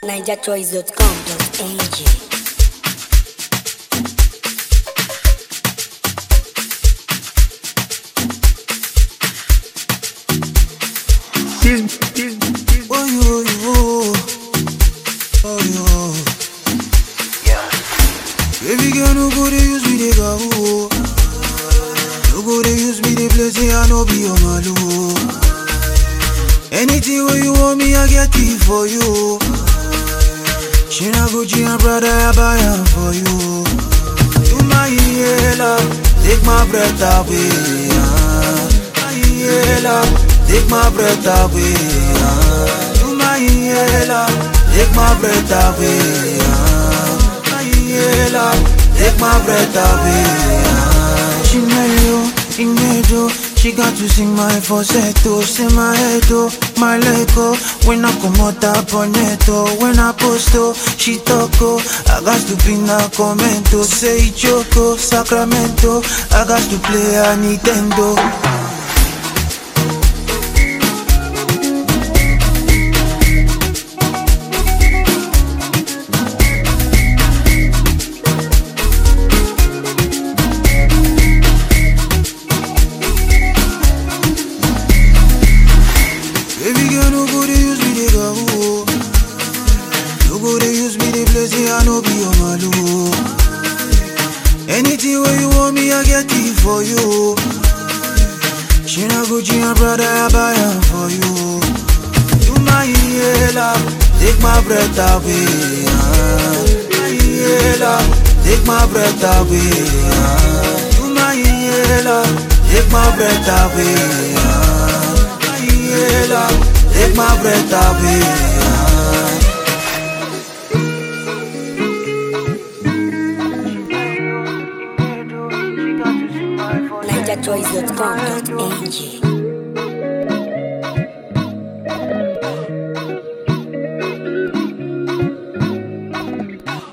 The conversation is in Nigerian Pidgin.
NigerChoice.com.ng. Baby girl, no go dey use me dey go. No go dey use me dey play, say I no be your malu. Anything where you want me, I get it for you. She na Gucci and Prada, I buy am for you. You my love, take my breath away. My love, take my breath away. You my love, take my breath away. Take my breath away. She mellow, ignedo. She got to sing my falsetto. Say my head, oh, my leg, oh. When I come out up bonetto. When I post, oh, she talk, oh. I got to pin a commento. Say choco, Sacramento. I got to play a Nintendo. Baby girl, no go dey use me dey go. No go dey use me dey play, say I no be your malu. Anything where you want me, I get it for you. She na Gucci and Prada, I buy am for you. You my love, take my breath away. My love, take my breath away. You my love, take my breath away. Take my breath away. NigerChoice.com.ng.